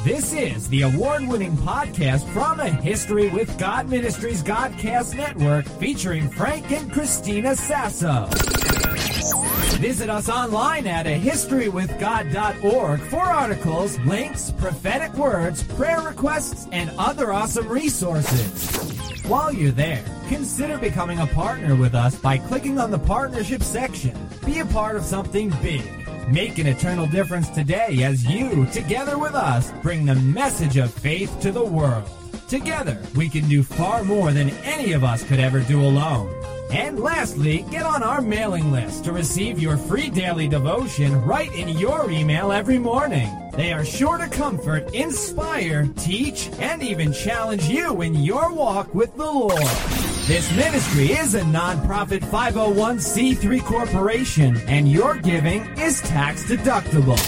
This is the award-winning podcast from A History with God Ministries Godcast Network featuring Frank and Christina Sasso. Visit us online at ahistorywithgod.org for articles, links, prophetic words, prayer requests, and other awesome resources. While you're there, consider becoming a partner with us by clicking on the partnership section. Be a part of something big. Make an eternal difference today as you, together with us, bring the message of faith to the world. Together, we can do far more than any of us could ever do alone. And lastly, get on our mailing list to receive your free daily devotion right in your email every morning. They are sure to comfort, inspire, teach, and even challenge you in your walk with the Lord. This ministry is a non-profit 501c3 corporation, and your giving is tax deductible.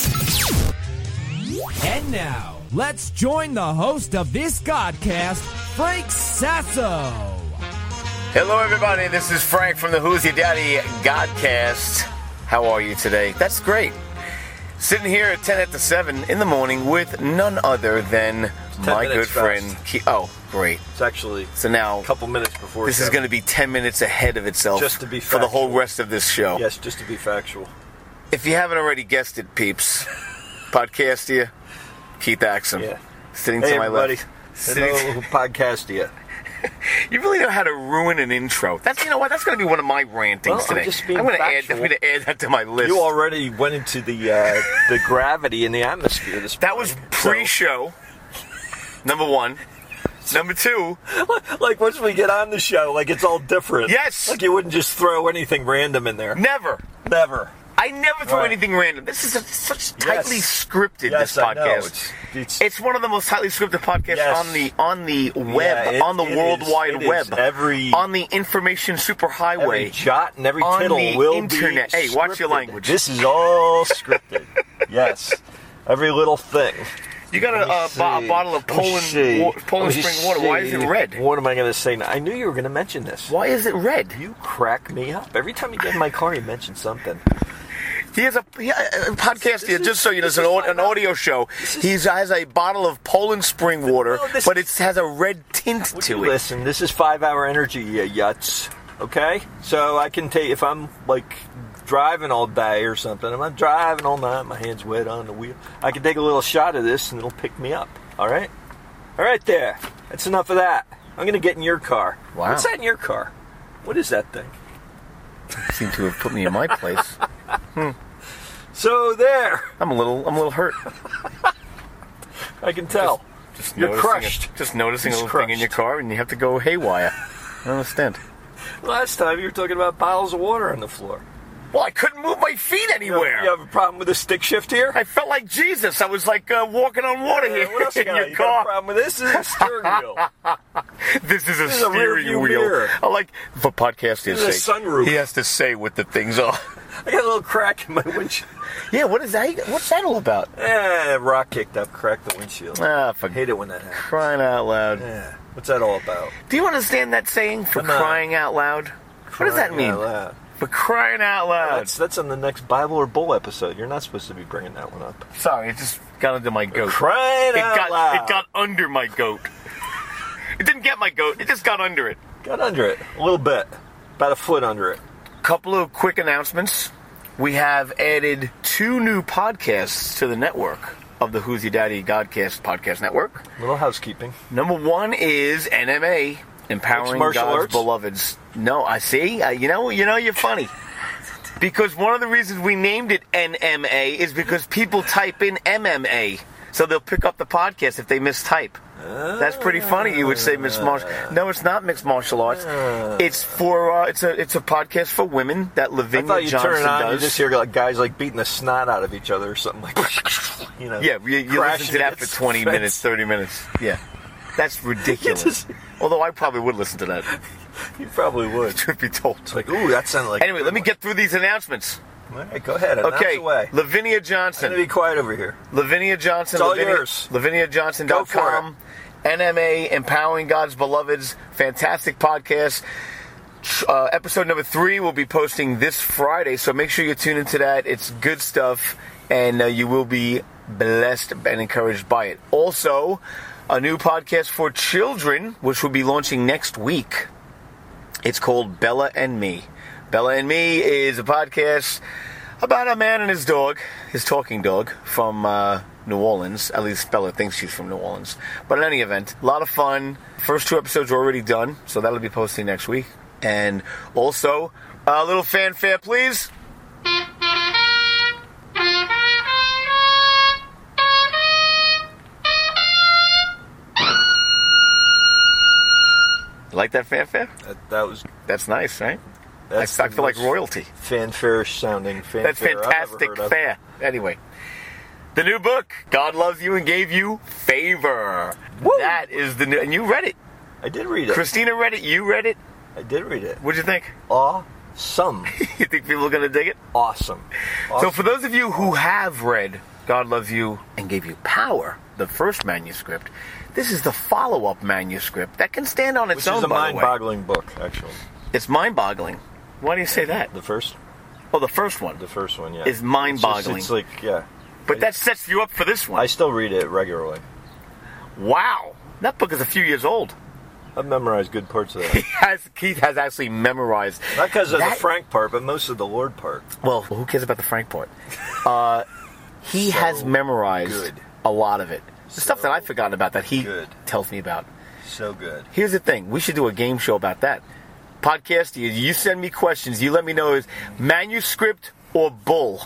And now, let's join the host of this Godcast, Frank Sasso. Hello, everybody. This is Frank from the Who's Your Daddy Godcast. How are you today? That's great. Sitting here at 10 after 7 in the morning with none other than my good friend. Oh, great. It's actually so now, a couple minutes before this 7. is going to be 10 minutes ahead of itself just to be for the whole rest of this show. Yes, just to be factual. If you haven't already guessed it, peeps, Podcastia, Keith Axum. Yeah. Sitting hey, to my everybody. left. Hello, Podcastia. You really know how to ruin an intro. That's, you know what? That's going to be one of my rantings today. I'm going to add that to my list. You already went into the gravity in the atmosphere. That was pre-show. Number one. Number two. Like once we get on the show, like it's all different. Yes. Like you wouldn't just throw anything random in there. Never. I never throw anything random. This is such tightly scripted. This podcast. It's one of the most tightly scripted podcasts on the web, on the World Wide Web, on the information superhighway, every jot and every tittle will internet. Be hey, watch your language. This is all scripted. Yes, every little thing. You got a bottle of Poland Spring water. Why is it red? What am I going to say now? I knew you were going to mention this. Why is it red? You crack me up. Every time you get in my car, you mention something. He has a podcast here, just so you know, it's an audio show. He has a bottle of Poland Spring water, but it has a red tint to it. Listen, this is 5-hour energy, you yuts. Okay? So I can take, if I'm like driving all day or something, I'm not driving all night, my hand's wet on the wheel, I can take a little shot of this and it'll pick me up. All right? All right there. That's enough of that. I'm going to get in your car. Wow. What's that in your car? What is that thing? You seem to have put me in my place. So there. I'm a little hurt. I can tell. Just You're crushed. Just noticing a little thing in your car, and you have to go haywire. I don't understand. Last time you were talking about bottles of water on the floor. Well, I couldn't move my feet anywhere. You have a problem with the stick shift here? I felt like Jesus. I was like walking on water here what else in your you car. Got a problem with this? This is a steering wheel. This is a steering wheel. Mirror. I like for podcasting's sake. This is a sunroof. He has to say what the things are. I got a little crack in my windshield. Yeah, what is that? What's that all about? Rock kicked up, cracked the windshield. I hate it when that happens. Crying out loud. Yeah. What's that all about? Do you understand that saying, for crying out loud? What does that mean? For crying out loud. That's on the next Bible or Bull episode. You're not supposed to be bringing that one up. Sorry, it just got under my goat. Crying out loud. It got under my goat. It didn't get my goat. It just got under it. Got under it. A little bit. About a foot under it. Couple of quick announcements. We have added 2 new podcasts to the network of the Who's Your Daddy Godcast podcast network. Little housekeeping. Number 1 is NMA, Empowering God's Beloveds. No, I see. You know, you're funny. Because one of the reasons we named it NMA is because people type in MMA. So they'll pick up the podcast if they mistype. That's pretty funny. You would say mixed martial. No, it's not mixed martial arts. It's for it's a podcast for women that Lavinia Johnson turn it on, does. You just hear like guys like beating the snot out of each other or something like that. You know. Yeah, you listen to that for 20 minutes, 30 minutes. Yeah, that's ridiculous. Although I probably would listen to that. You probably would. Truth be told. It's like, ooh, that sounded like. Anyway, let me get through these announcements. All right, go ahead. Okay, away. Lavinia Johnson. I'm going to be quiet over here. Lavinia Johnson. It's all yours. LaviniaJohnson.com. NMA, Empowering God's Beloveds. Fantastic podcast. Episode number 3 will be posting this Friday, so make sure you tune into that. It's good stuff. and you will be blessed and encouraged by it. Also, a new podcast for children, which will be launching next week. It's called Bella and Me. Bella and Me is a podcast about a man and his dog, his talking dog, from New Orleans. At least Bella thinks she's from New Orleans. But in any event, a lot of fun. First 2 episodes are already done, so that'll be posting next week. And also, a little fanfare, please. Like that fanfare? That's nice, right? I feel like royalty. Fanfare-ish sounding fanfare. That's fantastic fair. Anyway, the new book, God Loves You and Gave You Favor. Woo! That is the new, and you read it. I did read it. Christina read it. You read it. I did read it. What'd you think? Awesome. You think people are going to dig it? Awesome. So for those of you who have read God Loves You and Gave You Power, the first manuscript, this is the follow-up manuscript that can stand on its own, by the way. Which is a mind-boggling book, actually. It's mind-boggling. Why do you say that? The first? Oh, the first one. The first one, yeah. Is mind-boggling. It's like, yeah. But that sets you up for this one. I still read it regularly. Wow. That book is a few years old. I've memorized good parts of that. Keith has actually memorized. Not because of the Frank part, but most of the Lord part. Well, who cares about the Frank part? He has memorized a lot of it. The stuff that I've forgotten about that he tells me about. So good. Here's the thing. We should do a game show about that. Podcast, you send me questions. You let me know is manuscript or bull.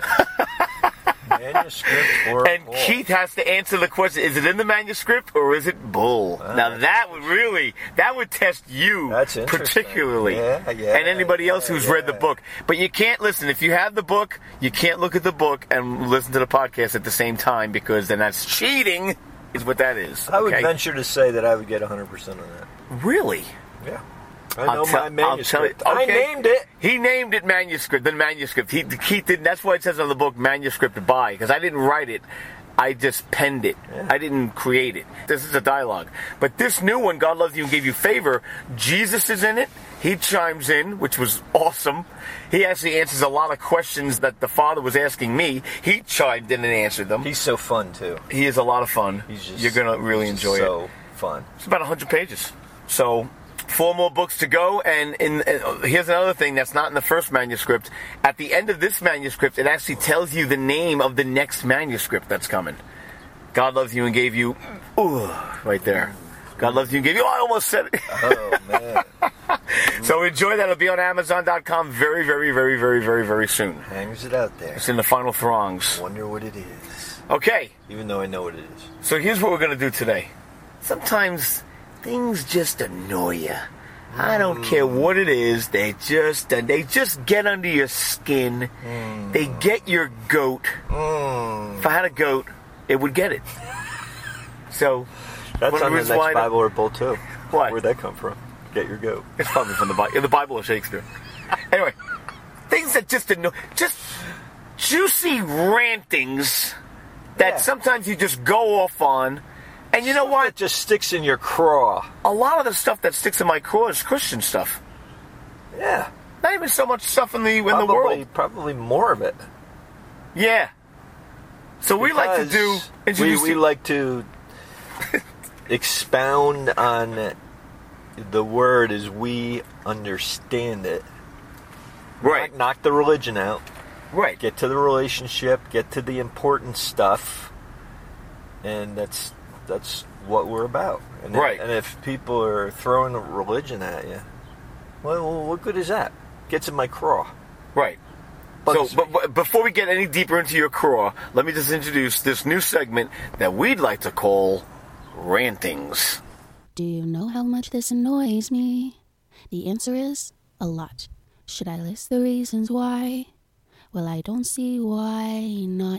Manuscript or and bull. Keith has to answer the question, is it in the manuscript or is it bull? Now that would test you particularly. Yeah, and anybody else who's read the book. But you can't listen. If you have the book, you can't look at the book and listen to the podcast at the same time, because then that's cheating, is what that is. I would venture to say that I would get 100% on that. Really? Yeah. I know my manuscript. Okay. I named it. He named it manuscript. The manuscript. Keith didn't. That's why it says on the book manuscript by, because I didn't write it. I just penned it. Yeah. I didn't create it. This is a dialogue. But this new one, God Loves You and Gave You Favor, Jesus is in it. He chimes in, which was awesome. He actually answers a lot of questions that the Father was asking me. He chimed in and answered them. He's so fun, too. He is a lot of fun. You're going to really enjoy it. So fun. It's about 100 pages. So 4 more books to go, and here's another thing that's not in the first manuscript. At the end of this manuscript, it actually tells you the name of the next manuscript that's coming. God Loves You and Gave You... Ooh, right there. God Loves You and Gave You... Oh, I almost said it. Oh, man. So enjoy that. It'll be on Amazon.com very, very, very, very, very, very soon. Hangs it out there. It's in the final throngs. Wonder what it is. Okay. Even though I know what it is. So here's what we're going to do today. Sometimes things just annoy you. I don't care what it is. They just get under your skin. They get your goat. If I had a goat, it would get it. So that's on the next Bible or Bull too. What? Where'd that come from? Get your goat. It's probably from the Bible or Shakespeare. Anyway, things that just annoy, just juicy rantings that sometimes you just go off on. And you know what? It just sticks in your craw. A lot of the stuff that sticks in my craw is Christian stuff. Yeah. Not even so much stuff in the world. Probably more of it. Yeah. So we like to do... We like to expound on the word as we understand it. Right. Knock the religion out. Right. Get to the relationship. Get to the important stuff. And that's what we're about. And right. And if people are throwing a religion at you, well, what good is that? Gets in my craw. Right. But before we get any deeper into your craw, let me just introduce this new segment that we'd like to call Rantings. Do you know how much this annoys me? The answer is a lot. Should I list the reasons why? Well, I don't see why not.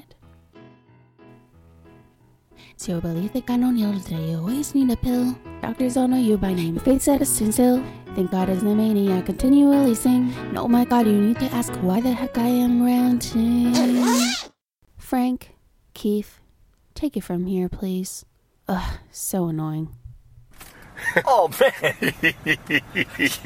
It's your belief that God don't heal today. You always need a pill. Doctors all know you by name. Faith said it's still. Think God is the maniac. Continually sing. No, my God, you need to ask why the heck I am ranting. Frank, Keith, take it from here, please. Ugh, so annoying. Oh, man.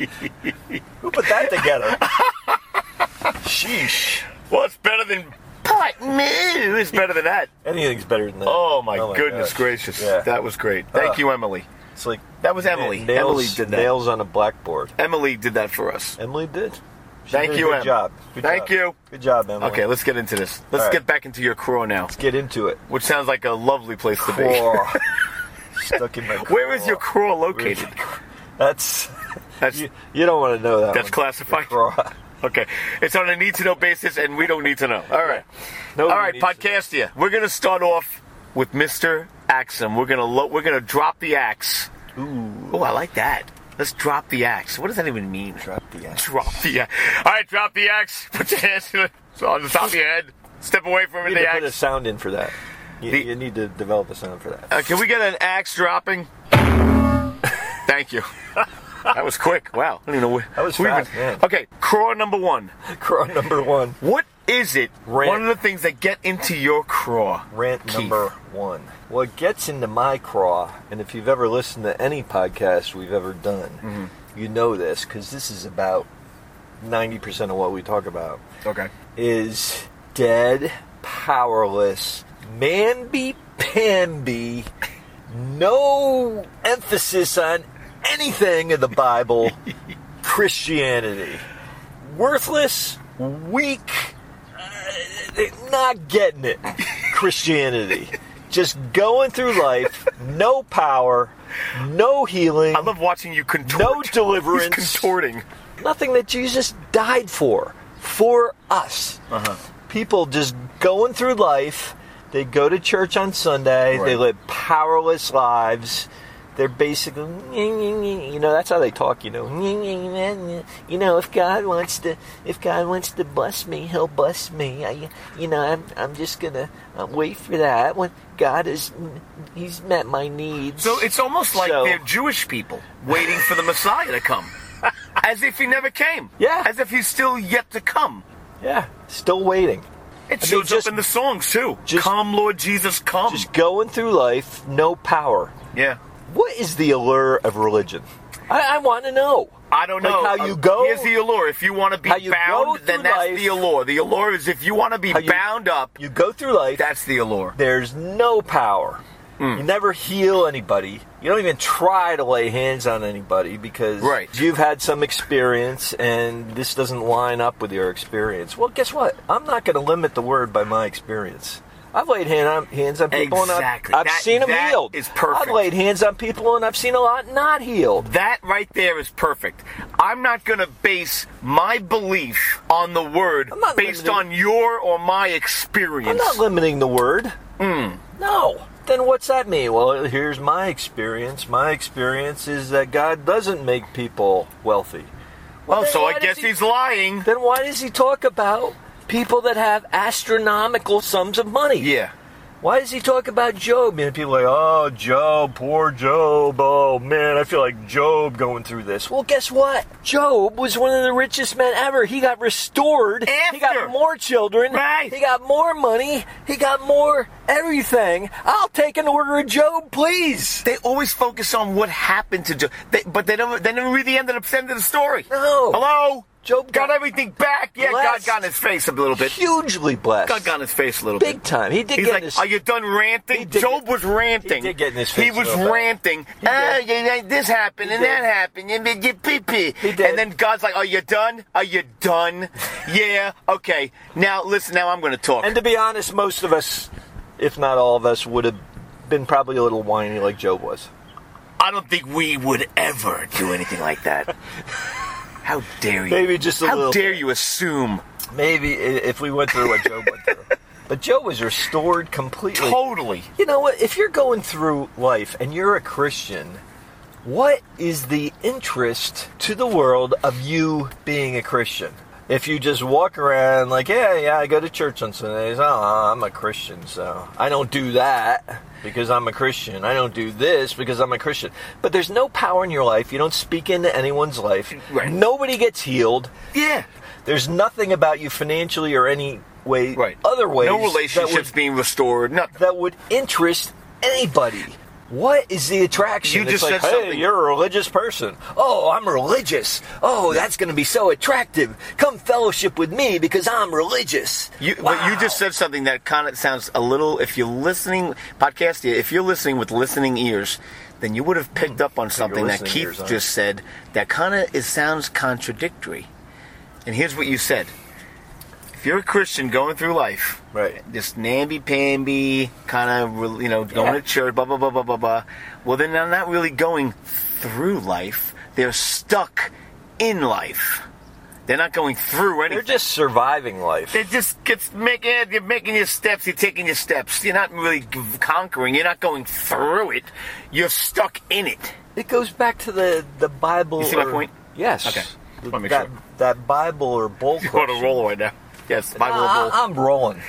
Who put that together? Sheesh. Well, it's better than It's better than that. Anything's better than that. Oh my goodness gracious. Yeah. That was great. Thank you, Emily. It's like that was Emily. Emily did that. Nails on a blackboard. Emily did that for us. Emily did. Thank you, Emily. Good job. Thank you. Good job, Emily. Okay, let's get into this. Let's get back into your craw now. Let's get into it. Which sounds like a lovely place to be. Stuck in my craw. Where is your craw located? That's you don't want to know that. That's classified. Okay, it's on a need-to-know basis, and we don't need to know. All right, all right, Podcastia. We're gonna start off with Mr. Axum. We're gonna drop the axe. Ooh, I like that. Let's drop the axe. What does that even mean? Drop the axe. Drop the axe. All right, drop the axe. Put your hands on the top of your head. Step away from it. You need to put a sound in for that. You need to develop a sound for that. Can we get an axe dropping? Thank you. That was quick. Wow. I don't even know that was fast, man. Okay, craw number one. Craw number one. What is it? One of the things that get into your craw. Rant number one. What gets into my craw, and if you've ever listened to any podcast we've ever done, you know this, because this is about 90% of what we talk about. Okay. Is dead, powerless, mamby-pamby, no emphasis on anything in the Bible, Christianity. Worthless, weak, not getting it, Christianity. Just going through life, no power, no healing. I love watching you contort. No deliverance. He's contorting. Nothing that Jesus died for us. People just going through life. They go to church on Sunday. Right. They live powerless lives. They're basically, that's how they talk, if God wants to bless me, he'll bless me. I'm just going to wait for that when God he's met my needs. So it's almost like they're Jewish people waiting for the Messiah to come. As if he never came. Yeah. As if he's still yet to come. Yeah, still waiting. It shows up in the songs, too. Come, Lord Jesus, come. Just going through life, no power. Yeah. What is the allure of religion? I want to know. I don't know. How you go? Here's the allure. If you want to be bound, then that's the allure. The allure is if you want to be bound up. You go through life. That's the allure. There's no power. You never heal anybody. You don't even try to lay hands on anybody because you've had some experience and this doesn't line up with your experience. Well, guess what? I'm not going to limit the word by my experience. I've laid hands on people and I've seen them healed. Is perfect. I've laid hands on people and I've seen a lot not healed. That right there is perfect. I'm not going to base my belief on the word based on your or my experience. I'm not limiting the word. No. Then what's that mean? Well, here's my experience. My experience is that God doesn't make people wealthy. Well, so I guess he's lying. Then why does he talk about people that have astronomical sums of money? Yeah. Why does he talk about Job? And people are like, oh, Job, poor Job. Oh, man, I feel like Job going through this. Well, guess what? Job was one of the richest men ever. He got restored. He got more children. Right. He got more money. He got more everything. I'll take an order of Job, please. They always focus on what happened to Job. But they never read the end of the story. No. Hello? Job got everything back. Yeah, blessed. God got in his face a little bit. Hugely blessed. God got in his face a little big time. He did. He's get like, in his... are you done ranting? Job was ranting. He did get in his face. He was ranting. This happened and that happened and pee. And then God's like, are you done? Are you done? Yeah. Okay. Now listen. Now I'm going to talk. And to be honest, most of us, if not all of us, would have been probably a little whiny like Job was. I don't think we would ever do anything like that. How dare you? Maybe just a little. How dare you assume? Maybe if we went through what Job went through. But Job was restored completely. Totally. You know what? If you're going through life and you're a Christian, what is the interest to the world of you being a Christian? If you just walk around like, yeah, I go to church on Sundays. Oh, I'm a Christian, so I don't do that because I'm a Christian. I don't do this because I'm a Christian. But there's no power in your life. You don't speak into anyone's life. Right. Nobody gets healed. Yeah. There's nothing about you financially or any way, other ways. No relationships being restored. Nothing. That would interest anybody. What is the attraction? You just it's like, said hey, something. you're a religious person. Oh, I'm religious. Oh, that's going to be so attractive. Come fellowship with me because I'm religious. But you just said something that kind of sounds a little, if you're listening, if you're listening with listening ears, then you would have picked up on something that Keith just said that kind of sounds contradictory. And here's what you said. If you're a Christian going through life, right, just namby-pamby, kind of, going to church, blah, blah, blah, blah, blah, blah, well, then they're not really going through life. They're stuck in life. They're not going through anything. They're just surviving life. They just you're making your steps, you're taking your steps. You're not really conquering. You're not going through it. You're stuck in it. It goes back to the Bible. You see my point? Yes. Okay. That Bible or bull question. You're on a roll right now. Yes, Bible or bull. I'm rolling.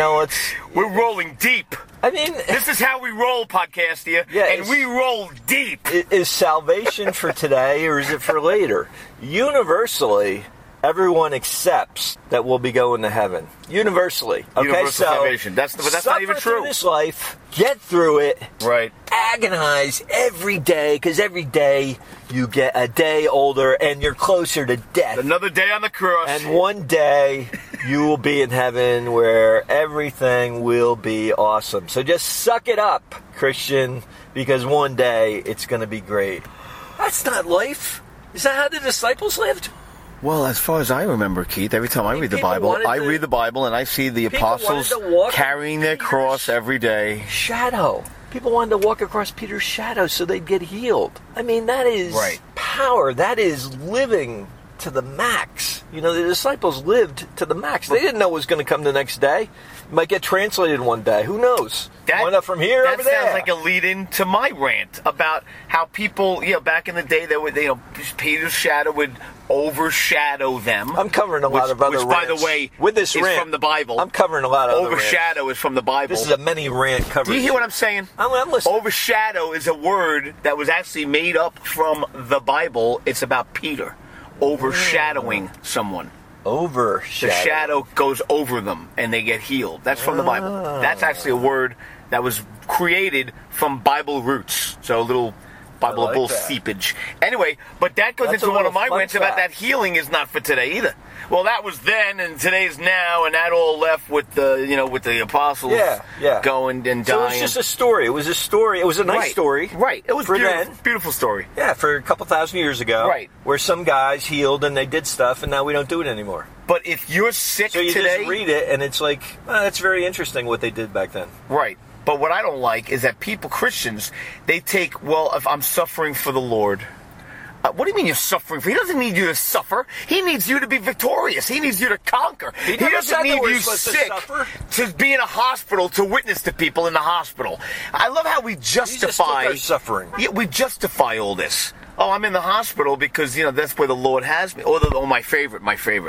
We're rolling deep. I mean, this is how we roll, podcast here. Yeah, and we roll deep. Is salvation for today or is it for later? Universally, everyone accepts that we'll be going to heaven. Universally. Okay, universal salvation. That's not even true. Through this life, get through it. Right. Agonize every day, because every day you get a day older and you're closer to death. Another day on the cross. And one day you will be in heaven where everything will be awesome. So just suck it up, Christian, because one day it's going to be great. That's not life. Is that how the disciples lived? Well, as far as I remember, Keith, every time I read the Bible, read the Bible and I see the apostles carrying their cross every day. Shadow. People wanted to walk across Peter's shadow so they'd get healed. I mean, that is power. That is living to the max. The disciples lived to the max. They didn't know what was going to come the next day. It might get translated one day. Who knows? Went up from here over there. That sounds like a lead-in to my rant about how people, back in the day, Peter's shadow would overshadow them. I'm covering a lot of other rants. Which, by the way, with this is rant, from the Bible. I'm covering a lot of other overshadow rants. Is from the Bible. This is a mini rant coverage. Do you hear what I'm saying? I'm listening. Overshadow is a word that was actually made up from the Bible. It's about Peter overshadowing someone. Overshadow. The shadow goes over them and they get healed. That's from the Bible. That's actually a word that was created from Bible roots. So a little Bible, a little seepage. Anyway, but that goes into one of my rants about that healing is not for today either. Well, that was then, and today's now, and that all left with the, with the apostles going and dying. So it was just a story. It was a story. It was a nice story. Right. It was beautiful story. Yeah, for a couple thousand years ago. Right. Where some guys healed and they did stuff, and now we don't do it anymore. But if you're sick today... So you today, just read it, and it's like, that's very interesting what they did back then. Right. But what I don't like is that Christians, they take, if I'm suffering for the Lord... what do you mean you're suffering for? He doesn't need you to suffer. He needs you to be victorious. He needs you to conquer. He doesn't need you sick to be in a hospital to witness to people in the hospital. I love how we justify suffering. Yeah, we justify all this. Oh, I'm in the hospital because, that's where the Lord has me. My favorite.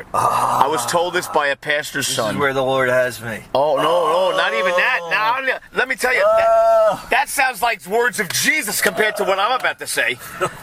I was told this by a pastor's son. This is where the Lord has me. Oh, no, not even that. Now, let me tell you, that sounds like words of Jesus compared to what I'm about to say.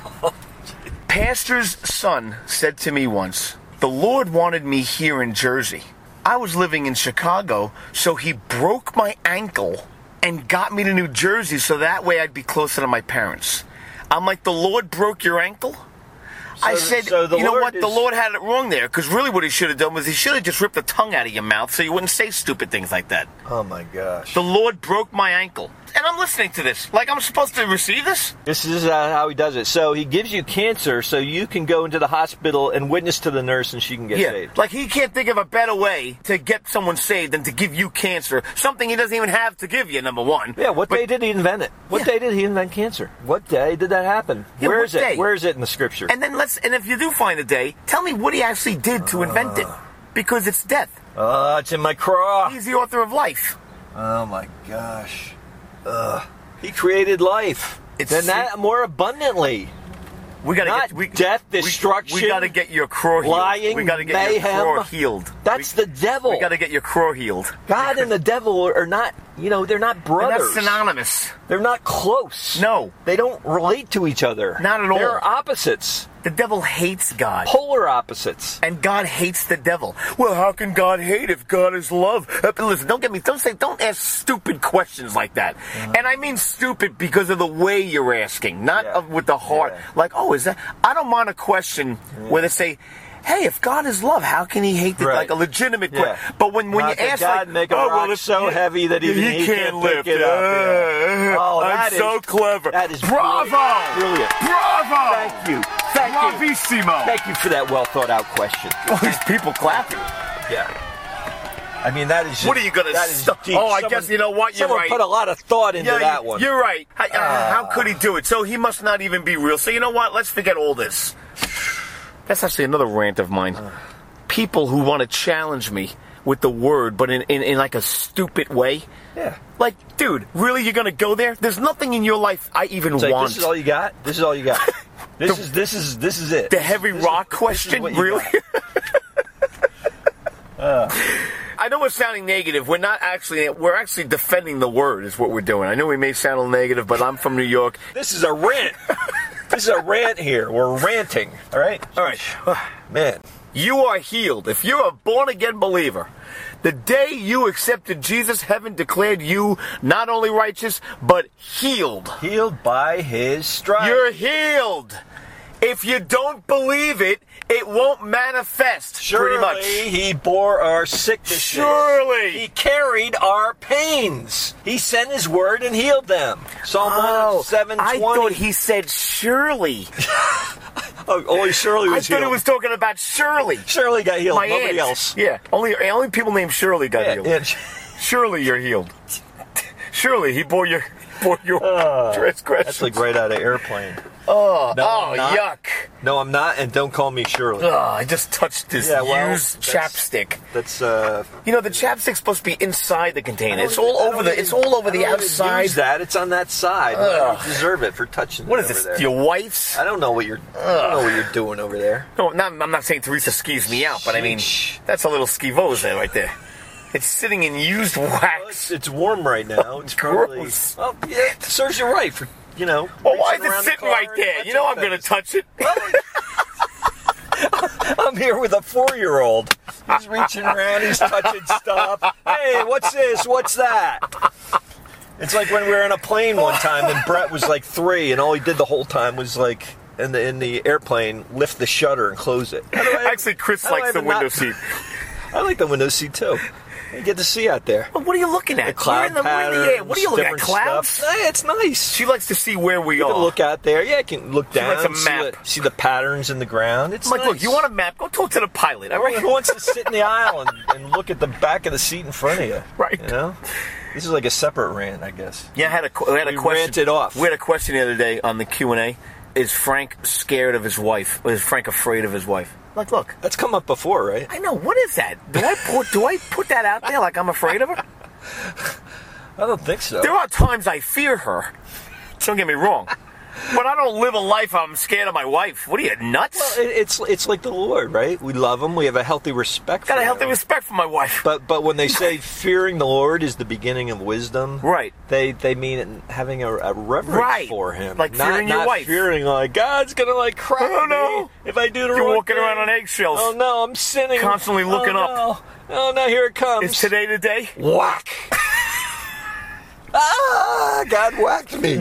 Pastor's son said to me once, the Lord wanted me here in Jersey. I was living in Chicago, so he broke my ankle and got me to New Jersey so that way I'd be closer to my parents. I'm like, the Lord broke your ankle? I said, you know what? The Lord had it wrong there, because really what he should have done was he should have just ripped the tongue out of your mouth so you wouldn't say stupid things like that. Oh, my gosh. The Lord broke my ankle. And I'm listening to this. Like I'm supposed to receive this? This is how he does it. So he gives you cancer so you can go into the hospital and witness to the nurse and she can get saved. Like he can't think of a better way to get someone saved than to give you cancer. Something he doesn't even have to give you, number one. Yeah, what day did he invent it? What day did he invent cancer? What day did that happen? Yeah, Where is it? Where is it in the scripture? And then if you do find a day, tell me what he actually did to invent it. Because it's death. It's in my craw. He's the author of life. Oh my gosh. He created life. Then that more abundantly. We gotta death, destruction. We gotta get your craw healed. Lying, we gotta get mayhem. your craw healed. That's the devil. We got to get your crow healed. God and the devil are not, they're not brothers. They're not synonymous. They're not close. No. They don't relate to each other. Not at all. They're opposites. The devil hates God. Polar opposites. And God hates the devil. Well, how can God hate if God is love? Listen, don't ask stupid questions like that. And I mean stupid because of the way you're asking, not with the heart. Yeah. Like, is that? I don't mind a question where they say, hey, if God is love, how can he hate like a legitimate question? But when you ask God make a rock it's so heavy that he can't lift it. I'm so clever. That is bravo. Brilliant. Bravo. Thank you. Bravissimo. Thank you for that well thought out question. All these people clapping. Yeah. I mean, that is just, what are you going to stop? Oh, I guess you know what? You're right. Someone put a lot of thought into that one. You're right. How could he do it? So he must not even be real. So you know what? Let's forget all this. That's actually another rant of mine. People who want to challenge me with the word, but in like a stupid way. Yeah. Like, dude, really? You're going to go there? There's nothing in your life I even want. This is all you got? This is all you got. This is it. The heavy rock question? Really? I know we're sounding negative. We're actually defending the word is what we're doing. I know we may sound a little negative, but I'm from New York. This is a rant. This is a rant here. We're ranting. All right? All right. Man. You are healed. If you're a born-again believer, the day you accepted Jesus, heaven declared you not only righteous, but healed. Healed by his stripes. You're healed. If you don't believe it, it won't manifest. Surely pretty much. He bore our sicknesses. Surely. He carried our pains. He sent his word and healed them. Psalm 107:20. I thought he said surely. Only Shirley was healed. I thought he was talking about Shirley. Shirley got healed. My Nobody aunt. else. Yeah. Only people named Shirley got healed. Yeah. Surely you're healed. Surely he bore your transgressions. That's like right out of Airplane. No, yuck. No, I'm not, and don't call me Shirley. I just touched this used chapstick. That's the chapstick's supposed to be inside the container. It's all over the outside. Use that. It's on that side. You deserve it for touching. What is this? There. Your wife's? I don't know what you're doing over there. No, I'm not saying Teresa skis me out, but I mean that's a little skivos there right there. It's sitting in used wax. It's warm right now. It's gross. Well, yeah, it serves you right for Well, why is it sitting right there? I'm going to touch it. I'm here with a 4-year-old. He's reaching around. He's touching stuff. Hey, what's this? What's that? It's like when we were in a plane one time, and Brett was like 3, and all he did the whole time was like in the airplane lift the shutter and close it. Actually, Chris likes the window seat. I like the window seat too. You get to see out there. Well, what are you looking at? The cloud patterns. What are you looking at? Clouds? Yeah, it's nice. She likes to see where we are. You can look out there. Yeah, you can look down. She likes a map. See the patterns in the ground. It's nice. Look, you want a map? Go talk to the pilot. All right? Who wants to sit in the aisle and look at the back of the seat in front of you? Right. This is like a separate rant, I guess. Yeah, we had a question. Ranted off. We had a question the other day on the Q&A. Is Frank scared of his wife? Or is Frank afraid of his wife? Like, look. That's come up before, right? I know. What is that? Do I put that out there like I'm afraid of her? I don't think so. There are times I fear her. Don't get me wrong. But I don't live a life I'm scared of my wife. What are you, nuts? Well, it's like the Lord, right? We love Him. We have a healthy respect for Him. Got a healthy respect for my wife. But when they say fearing the Lord is the beginning of wisdom, right? They mean it having a reverence for Him, like fearing your wife. Fearing like God's gonna like crack me if I do the wrong thing. You're walking around on eggshells. Oh no, I'm sinning. Constantly looking up. Oh no, here it comes. Is today the day? Whack! God whacked me.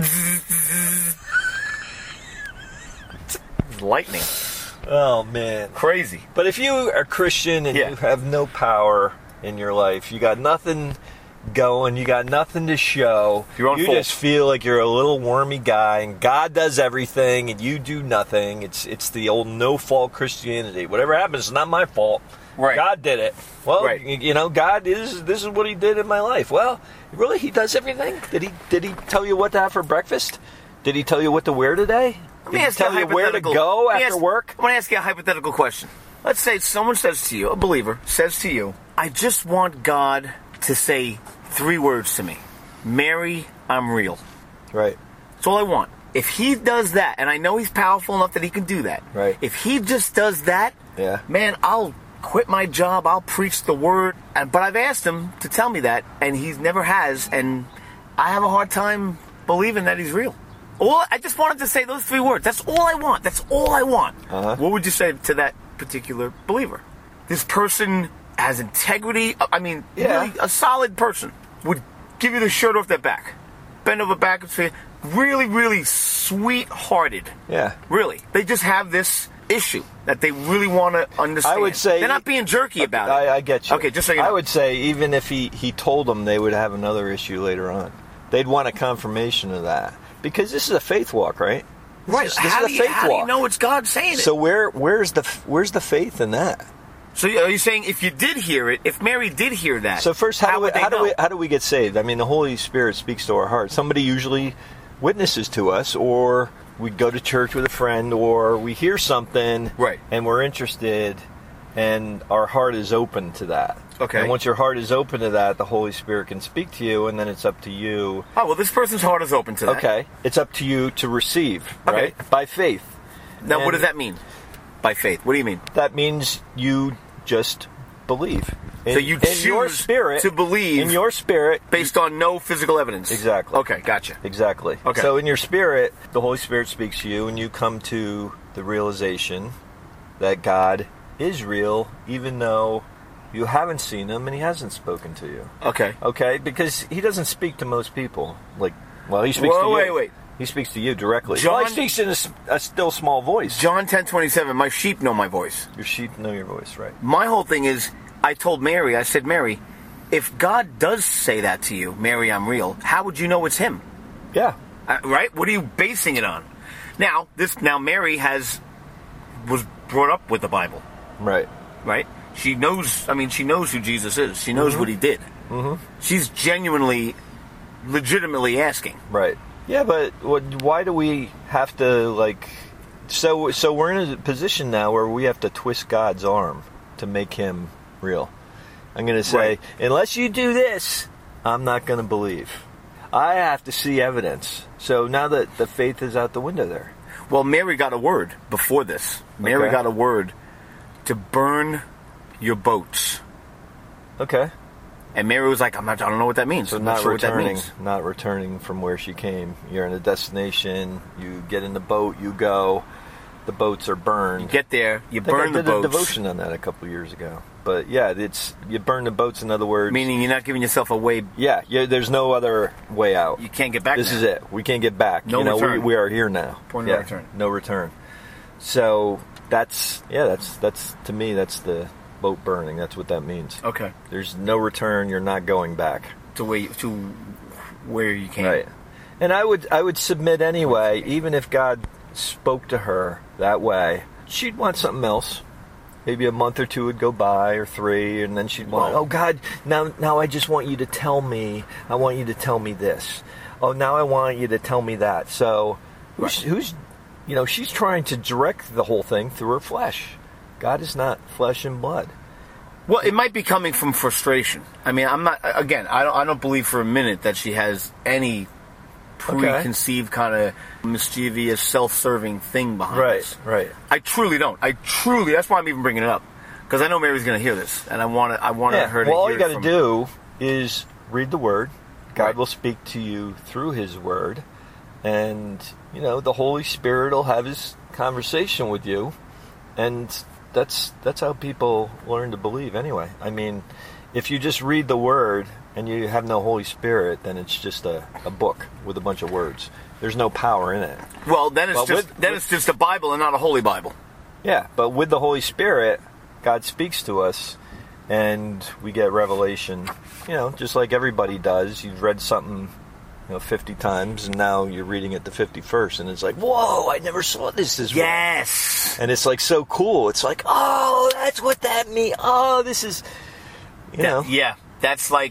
Lightning. Oh man, crazy. But if you are Christian and you have no power in your life, you got nothing going, you got nothing to show, you just feel like you're a little wormy guy and God does everything and you do nothing. It's the old no fault Christianity. Whatever happens, it's not my fault. Right. God did it. Well, God this is what He did in my life. Well, really, He does everything? Did He tell you what to have for breakfast? Did He tell you what to wear today? Did He tell you where to go after work? I want to ask you a hypothetical question. Let's say someone says to you, a believer says to you, I just want God to say 3 words to me. Mary, I'm real. Right. That's all I want. If He does that, and I know He's powerful enough that He can do that. Right. If He just does that, man, I'll quit my job. I'll preach the word. But I've asked him to tell me that, and he never has. And I have a hard time believing that he's real. I just wanted to say those 3 words. That's all I want. That's all I want. Uh-huh. What would you say to that particular believer? This person has integrity. I mean, really a solid person would give you the shirt off their back, bend over back and say, really, really sweet-hearted. Yeah. Really. They just have this issue that they really want to understand. I would say... They're not being jerky about it. I get you. Okay, just so you know. I would say even if he told them, they would have another issue later on. They'd want a confirmation of that. Because this is a faith walk, right? Right. This is a faith walk. How do you know it's God saying it? So where's the faith in that? So are you saying if you did hear it, if Mary did hear that? So first, how do we get saved? I mean, the Holy Spirit speaks to our heart. Somebody usually witnesses to us, or we go to church with a friend, or we hear something, right, and we're interested, and our heart is open to that. Okay. And once your heart is open to that, the Holy Spirit can speak to you, and then it's up to you. Oh, well, this person's heart is open to that. Okay. It's up to you to receive, right? Okay. By faith. Now, what does that mean? By faith. What do you mean? That means you just believe. So you choose your spirit, to believe in your spirit based on no physical evidence. Exactly. Okay, gotcha. Exactly. Okay. So in your spirit, the Holy Spirit speaks to you, and you come to the realization that God is real, even though you haven't seen him and he hasn't spoken to you. Okay. Okay? Because he doesn't speak to most people. He speaks to you. Wait. He speaks to you directly. John, he speaks in a still small voice. John 10:27, my sheep know my voice. Your sheep know your voice, right. My whole thing is, I told Mary, I said, Mary, if God does say that to you, Mary, I'm real, how would you know it's him? Yeah. Right? What are you basing it on? Now Mary was brought up with the Bible. Right. Right? She knows who Jesus is. She knows what he did. Mm-hmm. She's legitimately asking. Right. Yeah, but why do we have to, so we're in a position now where we have to twist God's arm to make him real. I'm going to say, right, unless you do this, I'm not going to believe. I have to see evidence. So now that the faith is out the window there. Well, Mary got a word before this. Mary got a word to burn your boats. Okay. And Mary was like, I don't know what that means. So not returning from where she came. You're in a destination, you get in the boat, you go, the boats are burned. You get there, you burn the boats. I did a devotion on that a couple years ago. But yeah, you burn the boats, in other words. Meaning you're not giving yourself a way. Yeah, there's no other way out. You can't get back. This is it. We can't get back. No return. We are here now. Point of return. No return. So that's to me, that's the boat burning. That's what that means. Okay. There's no return. You're not going back to where you came. Right. And I would submit anyway, even if God spoke to her that way, she'd want something else. Maybe a month or 2 would go by, or 3, and then she'd want, oh God, now I just want you to tell me. I want you to tell me this. Oh, now I want you to tell me that. So who's she's trying to direct the whole thing through her flesh. God is not flesh and blood. Well, it might be coming from frustration. I mean, I don't believe for a minute that she has any preconceived kind of mischievous, self-serving thing behind this. Right. I truly don't. That's why I'm even bringing it up, because I know Mary's going to hear this, and I want her to hear it. All you got to do is read the Word. God will speak to you through His Word, and the Holy Spirit will have His conversation with you, and that's how people learn to believe anyway. I mean, if you just read the Word and you have no Holy Spirit, then it's just a book with a bunch of words. There's no power in it. Well, then it's just a Bible and not a Holy Bible. Yeah, but with the Holy Spirit, God speaks to us, and we get revelation, just like everybody does. You've read something 50 times, and now you're reading it the 51st, and it's like, whoa, I never saw this way. Yes! And it's like so cool. It's like, oh, that's what that means. Oh, this is, Yeah, that's like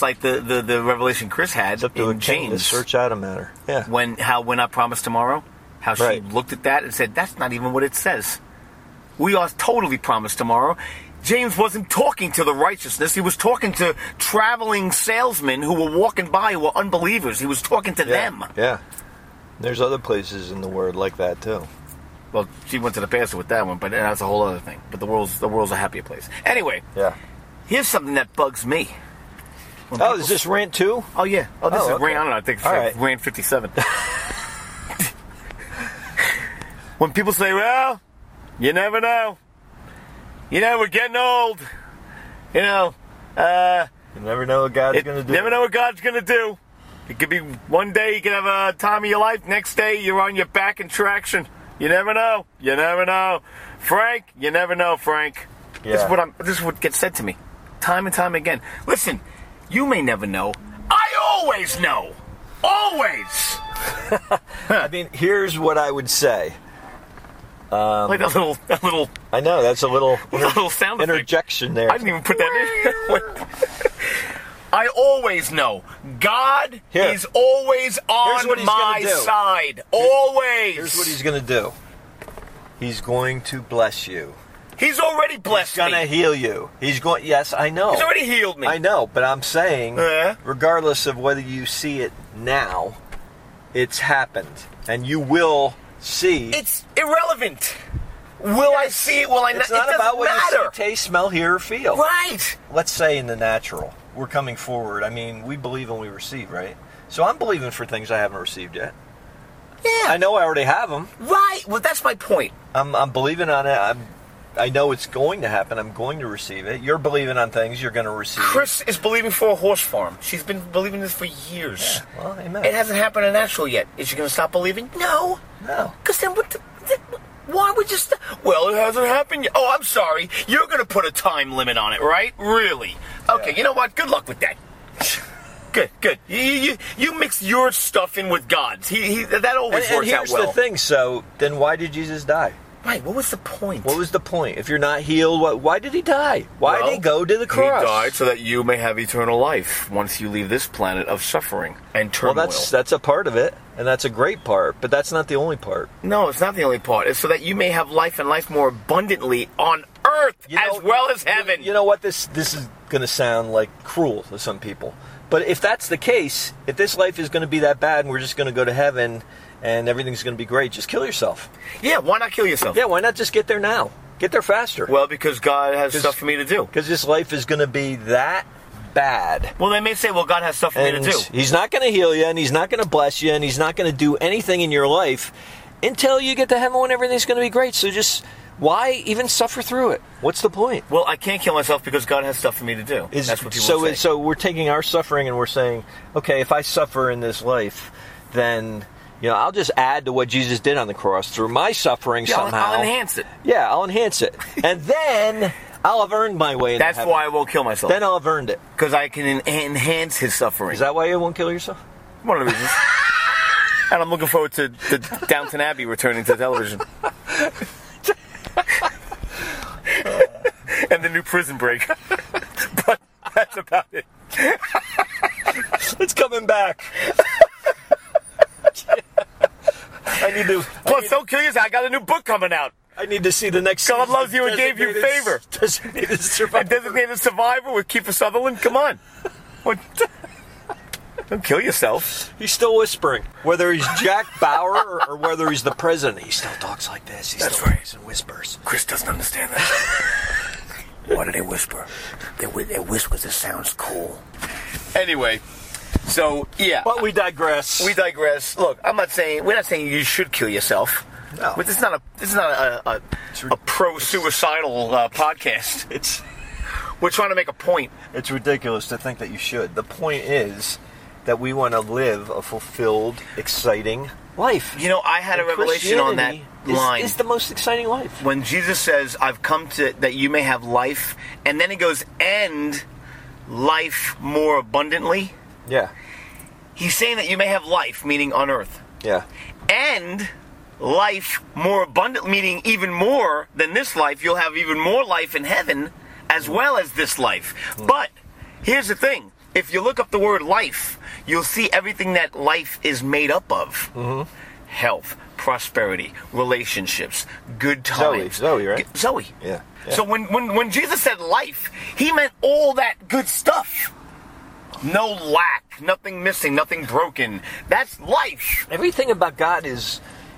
the revelation Chris had in James. To search out a matter. Yeah. When I promised tomorrow, how she looked at that and said, that's not even what it says. We are totally promised tomorrow. James wasn't talking to the righteousness. He was talking to traveling salesmen who were walking by who were unbelievers. He was talking to them. Yeah. There's other places in the Word like that, too. Well, she went to the pastor with that one, but that's a whole other thing. But the world's a happier place. Anyway, here's something that bugs me. Is this rant 2? Oh, yeah. Oh, this is rant, I don't know, I think it's rant 57. When people say, well, you never know. We're getting old. You never know what God's going to do. Never know what God's going to do. It could be one day you could have a time of your life. Next day you're on your back in traction. You never know. You never know. Frank, you never know, Frank. Yeah. This is what gets said to me. Time and time again. Listen, you may never know. I always know. Always. I mean, here's what I would say. Like that little. I know, that's a little sound interjection there. I didn't even put that in. I always know. God is always on my side. Always. Here's what he's going to do. He's going to bless you. He's already blessed me. He's going to heal you. Yes, I know. He's already healed me. I know, but I'm saying, regardless of whether you see it now, it's happened. And you will see. It's irrelevant. Will I see it? Will I not? It's not about what you see, taste, smell, hear, or feel. Right. Let's say in the natural, we're coming forward. I mean, we believe and we receive, right? So I'm believing for things I haven't received yet. Yeah. I know I already have them. Right. Well, that's my point. I'm believing on it. I know it's going to happen. I'm going to receive it. You're believing on things you're going to receive. Chris is believing for a horse farm. She's been believing this for years. Yeah, well, amen. It hasn't happened in natural yet. Is she going to stop believing? No. Because then why would you well, it hasn't happened yet. Oh, I'm sorry. You're going to put a time limit on it, right? Really? Okay, You know what? Good luck with that. Good. You mix your stuff in with God's. That always works out well. And here's the thing. So then why did Jesus die? Right, what was the point? What was the point? If you're not healed, why did he die? Why did he go to the cross? He died so that you may have eternal life once you leave this planet of suffering and turmoil. Well, that's a part of it, and that's a great part, but that's not the only part. No, it's not the only part. It's so that you may have life and life more abundantly on earth as well as heaven. You know what? This is going to sound like cruel to some people. But if that's the case, if this life is going to be that bad and we're just going to go to heaven and everything's going to be great, just kill yourself. Yeah, why not kill yourself? Yeah, why not just get there now? Get there faster. Well, because God has stuff for me to do. Because this life is going to be that bad. Well, they may say, well, God has stuff for me to do. He's not going to heal you, and he's not going to bless you, and he's not going to do anything in your life until you get to heaven when everything's going to be great. So just, why even suffer through it? What's the point? Well, I can't kill myself because God has stuff for me to do. That's what people say. So we're taking our suffering and we're saying, okay, if I suffer in this life, then I'll just add to what Jesus did on the cross through my suffering somehow. I'll enhance it. Yeah, I'll enhance it. And then I'll have earned my way into heaven. That's why I won't kill myself. Then I'll have earned it. Because I can enhance his suffering. Is that why you won't kill yourself? One of the reasons. And I'm looking forward to the Downton Abbey returning to television. And the new Prison Break. But that's about it. It's coming back. Don't kill yourself. I got a new book coming out. I need to see the next. God loves you and gave you favor. Designated Survivor. Designated Survivor with Kiefer Sutherland. Come on. What? Don't kill yourself. He's still whispering. Whether he's Jack Bauer or whether he's the president, he still talks like this. He still talks and whispers. Chris doesn't understand that. Why do they whisper? They whisper. This sounds cool. Anyway. So, yeah. But we digress. Look, we're not saying you should kill yourself. No. But this is not a pro-suicidal podcast. We're trying to make a point. It's ridiculous to think that you should. The point is that we want to live a fulfilled, exciting life. I had a revelation on that line. It's the most exciting life. When Jesus says, I've come that you may have life, and then he goes, and life more abundantly. Yeah. He's saying that you may have life, meaning on earth. Yeah. And life more abundant, meaning even more than this life. You'll have even more life in heaven as well as this life. But here's the thing. If you look up the word life, you'll see everything that life is made up of. Mm-hmm. Health, prosperity, relationships, good times. Zoe, right? Zoe. Yeah. So when Jesus said life, he meant all that good stuff. No lack, nothing missing, nothing broken. That's life. Everything about God is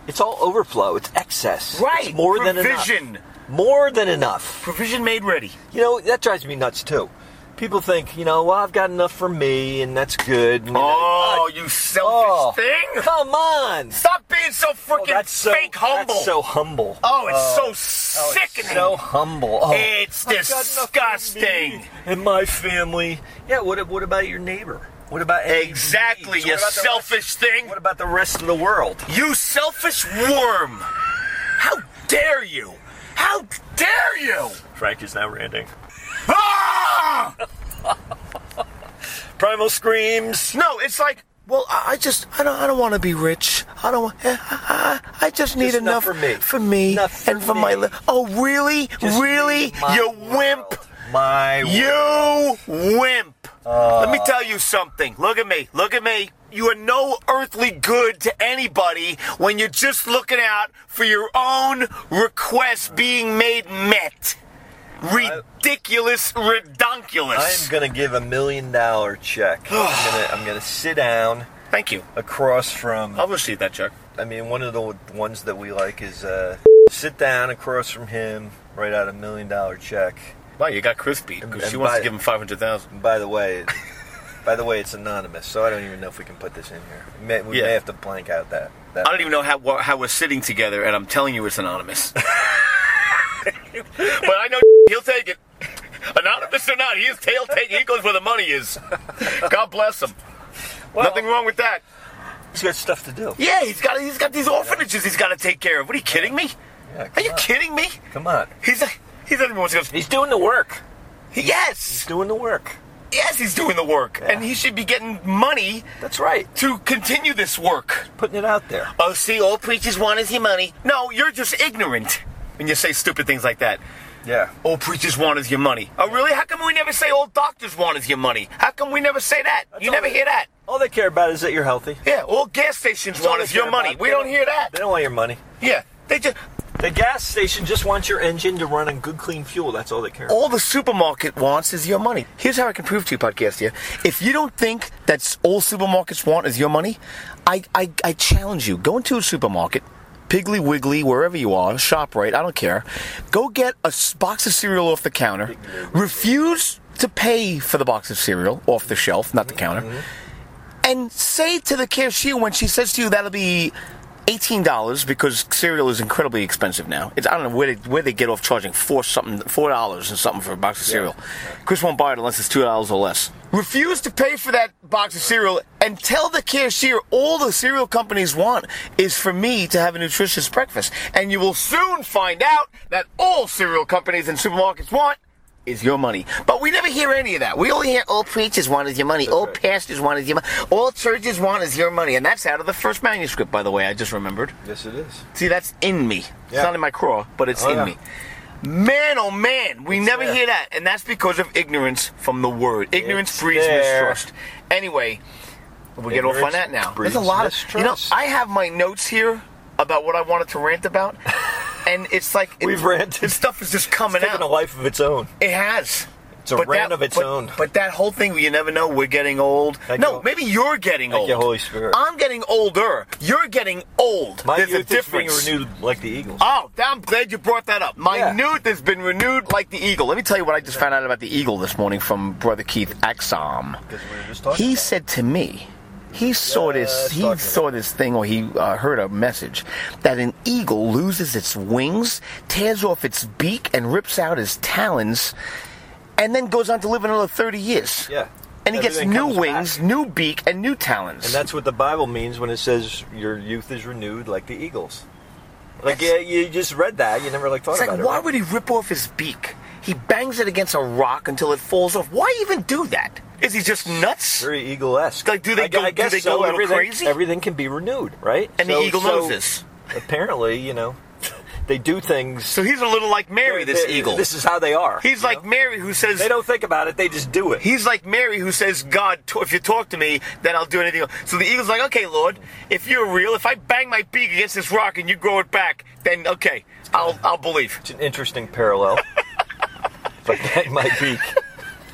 It's all overflow. It's excess. Right. It's more than Provision. enough. More than enough. Provision made ready. You know, that drives me nuts, too. People think, well, I've got enough for me, and that's good. And, you selfish thing! Come on! Stop being so freaking fake humble. That's so humble. Oh, it's so sickening. So humble. Oh, it's disgusting. And my family. Yeah, what about your neighbor? What about exactly, you selfish thing? What about the rest of the world? You selfish worm! How dare you? How dare you? Frank is now ranting. Ah! Primal screams. No, it's like, well, I don't want to be rich. I just need enough for me and for my. Oh, really? Really? You wimp! You wimp! Let me tell you something. Look at me. Look at me. You are no earthly good to anybody when you're just looking out for your own requests being made met. Ridiculous, redonkulous. I'm gonna give $1 million check. I'm gonna sit down. Thank you. Across from. I'll receive that check. I mean, one of the ones that we like is sit down across from him, write out $1 million check. Wow, you got crispy because she wants to give him $500,000. By the way, it's anonymous, so I don't even know if we can put this in here. We may have to blank out that. I don't even know how we're sitting together, and I'm telling you it's anonymous. But I know he'll take it. Anonymous or not, he'll take it. He goes where the money is. God bless him. Well, nothing wrong with that. He's got stuff to do. Yeah, he's got these orphanages he's got to take care of. What are you kidding me? Yeah, are you kidding me? Come on. He's doing the work. Yes. He's doing the work. Yes, he's doing the work. Yeah. And he should be getting money. That's right. To continue this work. Putting it out there. Oh, see, all preachers want is your money. No, you're just ignorant when you say stupid things like that. Yeah. All preachers want is your money. Oh, really? How come we never say all doctors want is your money? How come we never say that? You never hear that. All they care about is that you're healthy. Yeah, all gas stations want is your money. We don't hear that. They don't want your money. Yeah, the gas station just wants your engine to run on good, clean fuel. That's all they care about. All the supermarket wants is your money. Here's how I can prove to you, podcast here. If you don't think that's all supermarkets want is your money, I challenge you. Go into a supermarket, Piggly Wiggly, wherever you are, ShopRite, I don't care. Go get a box of cereal off the counter. Refuse to pay for the box of cereal off the shelf, not the counter. And say to the cashier when she says to you that'll be $18 because cereal is incredibly expensive now. I don't know where they get off charging $4 and something for a box of cereal. Chris won't buy it unless it's $2 or less. Refuse to pay for that box of cereal and tell the cashier all the cereal companies want is for me to have a nutritious breakfast. And you will soon find out that all cereal companies and supermarkets want is your money. But we never hear any of that. We only hear all preachers want is your money, all pastors want is your money, all churches want is your money. And that's out of the first manuscript, by the way, I just remembered. Yes, it is. See, that's in me. Yeah. It's not in my craw, but it's in me. Man, oh man, we never hear that. And that's because of ignorance from the word. Ignorance breeds mistrust. Anyway, we get off on that now. There's a lot of, I have my notes here about what I wanted to rant about. And it's like we've ranted. This stuff is just coming out. It's taken a life of its own. It has. It's a rant of its own. But that whole thing where you never know, we're getting old. Maybe you're getting old. Thank you, Holy Spirit. I'm getting older. You're getting old. My There's youth a difference. is being renewed like the Eagles. Oh, I'm glad you brought that up. My youth has been renewed like the eagle. Let me tell you what I just found out about the eagle this morning from Brother Keith Axom. He said to me, he saw this thing, or he heard a message that an eagle loses its wings, tears off its beak, and rips out his talons, and then goes on to live another 30 years. Yeah. And he gets new wings, new beak, and new talons. And that's what the Bible means when it says your youth is renewed like the eagles. Like, you just read that. You never thought about it. Why would he rip off his beak? He bangs it against a rock until it falls off. Why even do that? Is he just nuts? Very eagle-esque. Like, do they go a little crazy? Everything can be renewed, right? And the eagle knows this. Apparently, they do things. So he's a little like Mary, this eagle. This is how they are. He's like Mary, who says... They don't think about it, they just do it. He's like Mary, who says, God, if you talk to me, then I'll do anything else. So the eagle's like, okay, Lord, if you're real, if I bang my beak against this rock and you grow it back, then okay, I'll believe. It's an interesting parallel. If I bang my beak.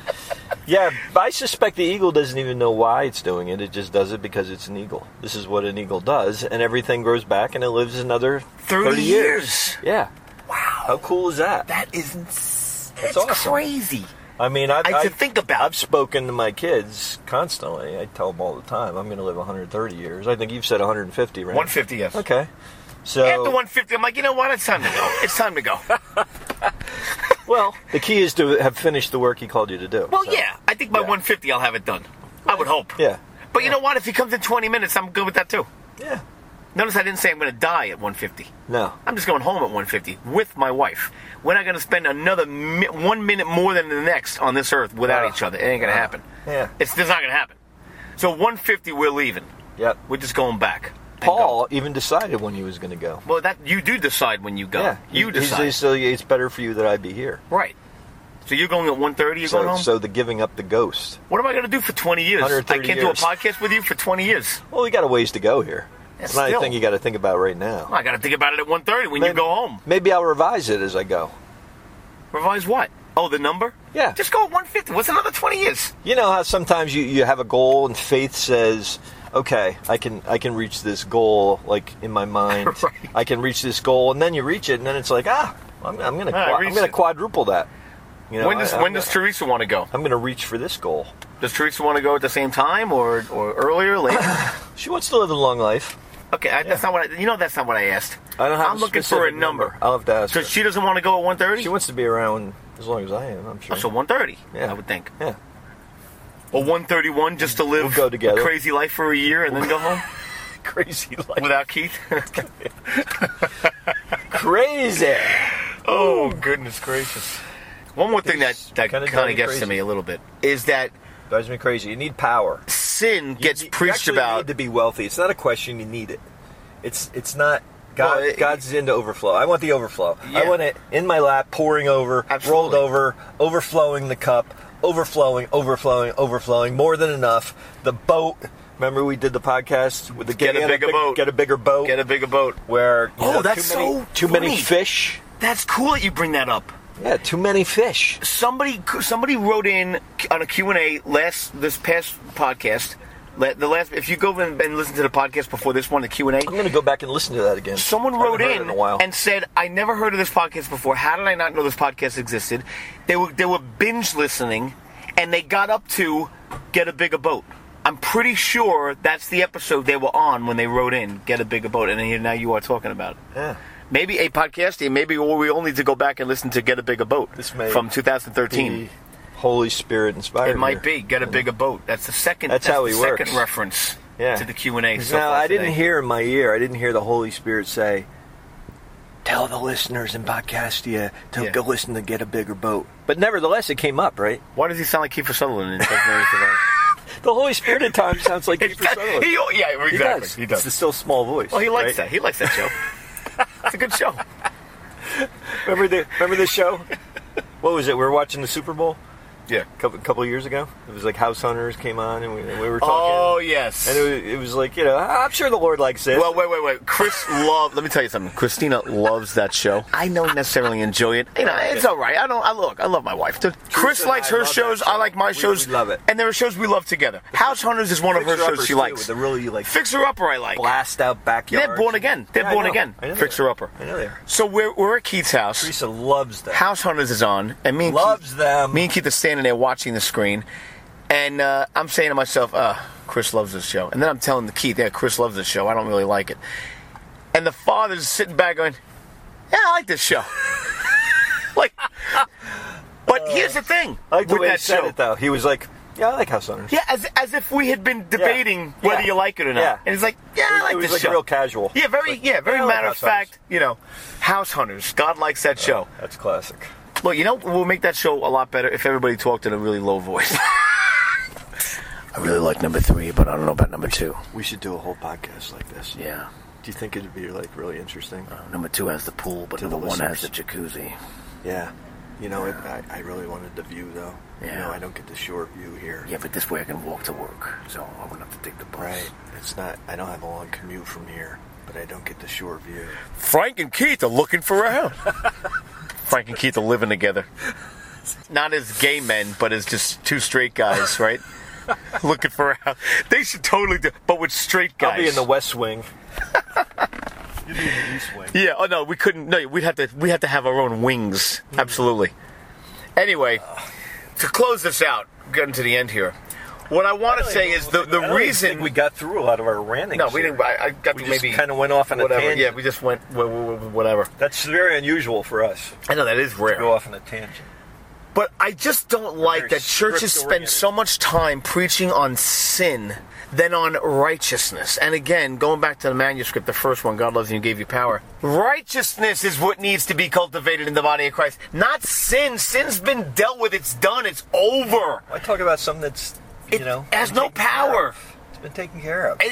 Yeah, I suspect the eagle doesn't even know why it's doing it. It just does it because it's an eagle. This is what an eagle does, and everything grows back, and it lives another 30 years. Yeah. Wow. How cool is that? That is That's awesome. crazy. I mean, to think about. I've spoken to my kids constantly. I tell them all the time, I'm going to live 130 years. I think you've said 150, right? 150, yes. Okay. So after 150, I'm like, you know what? It's time to go. It's time to go. Well, the key is to have finished the work he called you to do. Well, yeah. I think by 150, I'll have it done. I would hope. Yeah. But you know what? If he comes in 20 minutes, I'm good with that too. Yeah. Notice I didn't say I'm going to die at 150. No. I'm just going home at 150 with my wife. We're not going to spend another 1 minute more than the next on this earth without each other. It ain't going to happen. Yeah. It's not going to happen. So 150, we're leaving. Yep. We're just going back. Paul even decided when he was going to go. Well, that you do decide when you go. Yeah. You decide. So it's better for you that I be here. Right. So you're going at 1:30. You're going home. So the giving up the ghost. What am I going to do for 20 years? I can't do a podcast with you for 20 years. Well, we got a ways to go here. Yeah, it's not anything you got to think about right now. I got to think about it at 1:30 when you go home. Maybe I'll revise it as I go. Revise what? Oh, the number? Yeah. Just go at 150. What's another 20 years? You know how sometimes you have a goal and faith says, okay, I can reach this goal, like in my mind. Right. I can reach this goal, and then you reach it, and then it's like, I'm going to quadruple that. You know, when does Teresa want to go? I'm going to reach for this goal. Does Teresa want to go at the same time or earlier, later? She wants to live a long life. Okay, that's not what that's not what I asked. I don't have I'm looking for a number. I'll have to ask her. So she doesn't want to go at 1:30? She wants to be around as long as I am, I'm sure. Oh, so 1:30, yeah. I would think. Yeah. Or 1:31 just to live go together. a crazy life for a year and then go home? Crazy life. Without Keith? Crazy. Oh, goodness gracious. One more thing that kind of gets to me a little bit is that drives me crazy. You need power. Sin gets preached you about. You need to be wealthy. It's not a question. You need it. It's not. God's into overflow. I want the overflow. Yeah. I want it in my lap, pouring over, rolled over, overflowing the cup, overflowing, more than enough. The boat. Remember we did the podcast with the Get a bigger boat. Get a bigger boat. Get a bigger boat. Where that's too many fish. That's cool that you bring that up. Yeah, too many fish. Somebody wrote in on a Q&A this past podcast. If you go and listen to the podcast before this one, the Q&A. I'm going to go back and listen to that again. Someone wrote in and said, "I never heard of this podcast before. How did I not know this podcast existed?" They were binge listening, and they got up to Get a Bigger Boat. I'm pretty sure that's the episode they were on when they wrote in Get a Bigger Boat, and now you are talking about it. Yeah. Maybe a podcast, maybe we all need to go back and listen to Get a Bigger Boat from 2013. Holy Spirit inspired. It might be Get a Bigger Boat. That's the second. That's how he works. Second reference to the Q&A. Now I didn't hear in my ear. I didn't hear the Holy Spirit say, "Tell the listeners in Podcastia to go listen to Get a Bigger Boat." But nevertheless, it came up, right? Why does he sound like Kiefer Sutherland? The Holy Spirit at times sounds like Kiefer Sutherland. Exactly. He does. It's still small voice. Well, he likes that. He likes that show. It's a good show. Remember this show? What was it? We were watching the Super Bowl. Yeah, a couple of years ago. It was like House Hunters came on, and we were talking. Oh, yes. And it was like, I'm sure the Lord likes it. Well, wait. Let me tell you something. Christina loves that show. I don't necessarily enjoy it. It's all right. I love my wife. Chris likes her shows. I like my shows. We love it. And there are shows we love together. House Hunters is one of her shows she likes. The really Fixer Upper I like. Blast out backyard. They're born again. Fixer Upper. I know they are. So we're at Keith's house. Teresa loves them. House Hunters is on, and me and Keith are standing there watching the screen, and I'm saying to myself, Chris loves this show. And then I'm telling the Keith, Chris loves this show. I don't really like it. And the father's sitting back going, yeah, I like this show. But here's the thing. I like the with way that he said show. It, though. He was like, yeah, I like House Hunters. Yeah, as if we had been debating whether you like it or not. Yeah. And he's like, yeah, I like this show. It was like real casual. Yeah, very matter of fact, House Hunters. God likes that show. That's classic. Look, we'll make that show a lot better if everybody talked in a really low voice. I really like number 3, but I don't know about number 2. We should do a whole podcast like this. Yeah. Do you think it'd be really interesting? Number 2 has the pool, but number 1 has the jacuzzi. Yeah. I really wanted the view, though. Yeah. I don't get the short view here. Yeah, but this way I can walk to work, so I wouldn't have to take the bus. Right. I don't have a long commute from here, but I don't get the short view. Frank and Keith are looking for a house. Frank and Keith are living together. Not as gay men, but as just two straight guys, right? Looking for a house. They should totally do, but with straight guys. I'll be in the West Wing. You'd be in the East Wing. Yeah. Oh no, we couldn't. No, we'd have to have our own wings. Absolutely. Anyway, to close this out, getting to the end here. What I want to say is the reason think we got through a lot of our rantings. No, we didn't. I got we to maybe kind of went off on whatever. a tangent. Yeah, we just went whatever. That's very unusual for us. I know that is To rare. go off on a tangent. But I just don't like Very that churches spend script-oriented. so much time preaching on sin than on righteousness. And again, going back to the manuscript, the first one, God loves you and gave you power. Righteousness is what needs to be cultivated in the body of Christ, not sin. Sin's been dealt with. It's done. It's over. I talk about something that's, It has no power. It's been taken care of.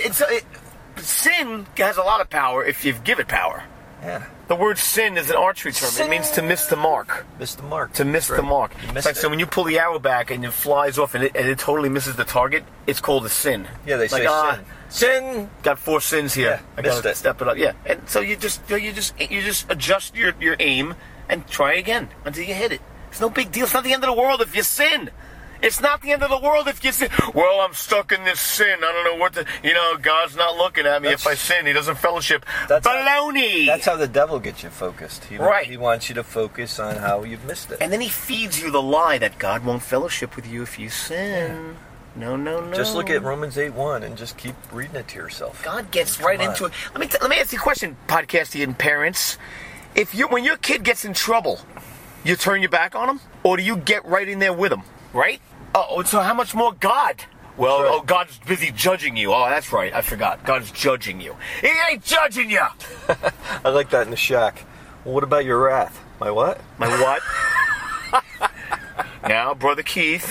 Sin has a lot of power if you give it power. Yeah. The word sin is an archery term. It means to miss the mark. Missed the mark. To miss the mark. You It's missed like it. so when you pull the arrow back and it flies off and it totally misses the target, it's called a sin. Yeah, they say like, sin. Sin. Got 4 sins here. Yeah, I gotta missed it. step it up. Yeah, and so you just adjust your aim and try again until you hit it. It's no big deal. It's not the end of the world if you sin. It's not the end of the world if you sin. Well, I'm stuck in this sin. I don't know what to... God's not looking at me if I sin. He doesn't fellowship. Baloney! That's how the devil gets you focused. Right. He wants you to focus on how you've missed it. And then he feeds you the lie that God won't fellowship with you if you sin. No. Just look at Romans 8:1 and just keep reading it to yourself. God gets right Come into on. it. Let me ask you a question, podcasting parents. When your kid gets in trouble, you turn your back on him? Or do you get right in there with him? Right? Oh, so how much more God? Well, Right. God's busy judging you. Oh, that's right. I forgot. God's judging you. He ain't judging you. I like that in the shack. Well, what about your wrath? My what? My what? Now, Brother Keith,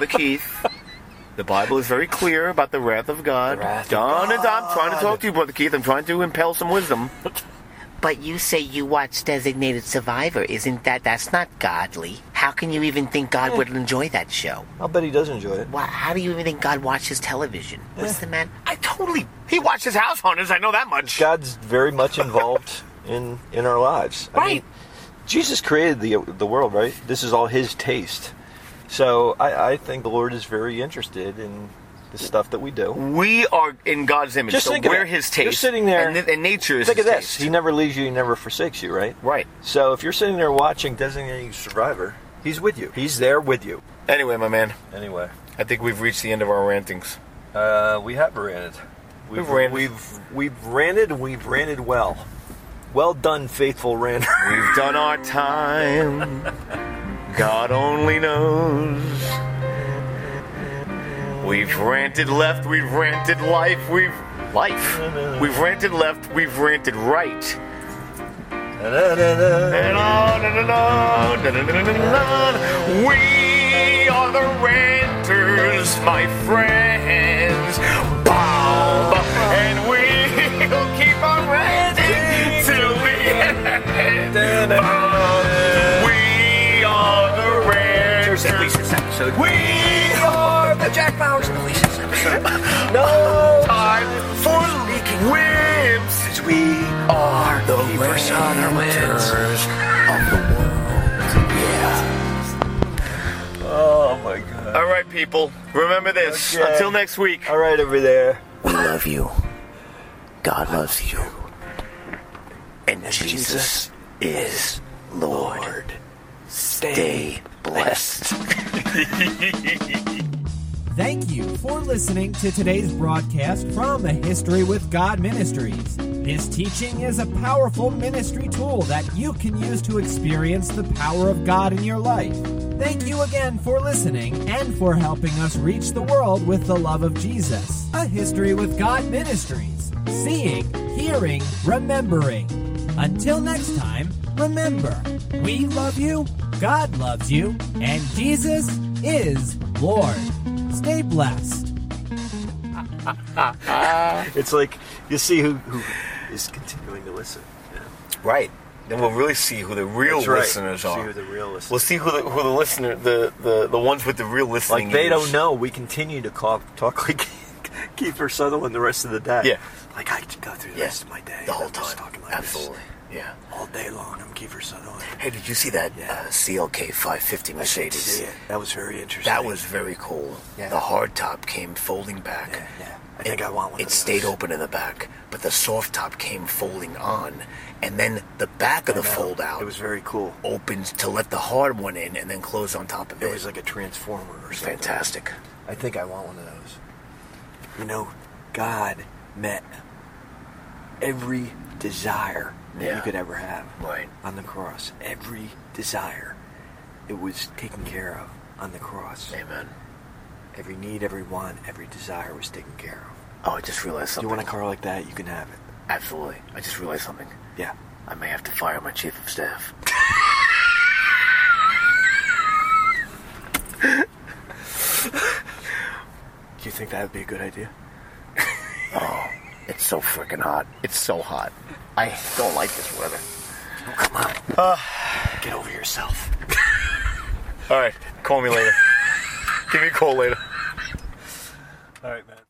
the Bible is very clear about the wrath of God. wrath of I'm trying to God. talk to you, Brother Keith. I'm trying to impel some wisdom. But you say you watch Designated Survivor. That's not godly. How can you even think God would enjoy that show? I'll bet he does enjoy it. How do you even think God watches television? What's the man? He watches House Hunters. I know that much. God's very much involved in our lives. I mean, Jesus created the world, right? This is all his taste. So I think the Lord is very interested in the stuff that we do. We are in God's image, Just so think of we're it. his taste. You're sitting there. and nature is Think his of this. taste. He never leaves you. He never forsakes you, right? Right. So if you're sitting there watching Designated Survivor, he's with you. He's there with you. Anyway, my man, Anyway, I think we've reached the end of our rantings. we have ranted. We've ranted. We've ranted, and we've ranted well. Well done, faithful ranter. We've done our time. God only knows. We've ranted left, we've ranted life, we've ranted left, we've ranted right. And on and on, we are the ranters, my friends. Bob, and we'll keep on ranting till the end. Bob, we are the ranters. At least this episode. We are the Jack Bowers. At least this episode. No time for leaking whims. We are the ranters of the world. Yeah. Oh my God. All right, people. Remember this. Okay. Until next week. All right, over there. We love you. God loves you. And Jesus is Lord. Stay blessed. Thank you for listening to today's broadcast from the History with God Ministries. This teaching is a powerful ministry tool that you can use to experience the power of God in your life. Thank you again for listening and for helping us reach the world with the love of Jesus. A History with God Ministries. Seeing, hearing, remembering. Until next time, remember, we love you, God loves you, and Jesus is Lord. Stay blessed. It's like you see who is continuing to listen. You know? Right. Then we'll really see who the real That's right. listeners See are. who the real listeners. We'll see who the listener, the ones with the real listening Like they ears. don't know. We continue to talk like Kiefer Sutherland the rest of the day. Yeah. Like, I could go through the rest of my day. The whole time. Just talking like Absolutely. This. Yeah. All day long, I'm Kiefer Sutherland. Hey, did you see that CLK 550 Mercedes? I did see it. That was very interesting. That was very cool. Yeah. The hardtop came folding back. Yeah. I think I want one of those. It stayed open in the back, but the soft top came folding on, and then the back of the fold out. It was very cool. Opened to let the hard one in, and then close on top of it. It was like a transformer or something. Fantastic. I think I want one of those. You know, God met every desire that you could ever have on the cross. Every desire. It was taken care of on the cross. Amen. Every need, every want, every desire was taken care of. Oh, I just realized something. You want a car like that, you can have it. Absolutely. I just realized something. Yeah. I may have to fire my chief of staff. Do you think that would be a good idea? Oh, it's so freaking hot. It's so hot. I don't like this weather. Oh, come on. Get over yourself. All right. Call me later. Give me a call later. All right, man.